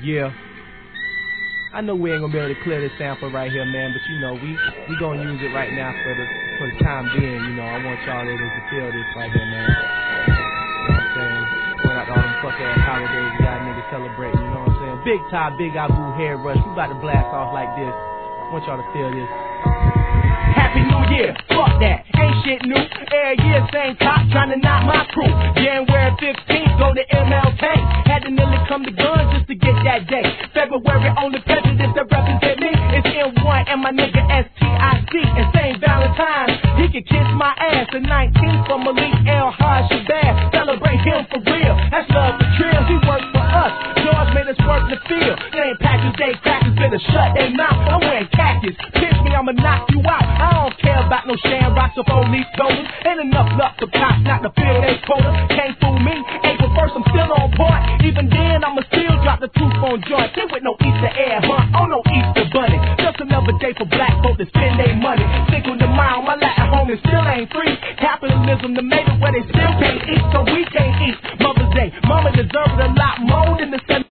Yeah. I know we ain't gonna be able to clear this sample right here, man, but you know, we gonna use it right now for the time being, you know. I want y'all to feel this right here, man. You know what I'm saying? Going out to all them fuck ass holidays we got niggas celebrating, you know what I'm saying? Big Ty, Big Abu, Hair Rush, we about to blast off like this. I want y'all to feel this. Happy New Year, fuck that, ain't shit new. Every year same cop trying to knock my crew. January 15th, go to MLK. Had to nearly come to guns just to get that day. February, only president that represent me is M1 and my nigga STIC. And St. Valentine's, he can kiss my ass. The 19th for Malik El Haj Shabazz. Celebrate him for real, that's love for trills. He worked for us, George made us work the field. St. Patrick's Day crackers better shut their mouth. I'm wearing khakis, pitch me, I'ma knock you out. I don't care about no shamrocks or police totals. Ain't enough luck for cops not to feel they quota. Can't fool me, April 1st I'm still on point. Even then I'ma still drop the truth on joints. Ain't with no Easter egg hunt, on no Easter bunny. Just another day for black folk to spend their money. Think of the mile, my Latin homies still ain't free. Capitalism the made it where they still can't eat, so we can't eat. Mother's Day, mama deserves a lot more than the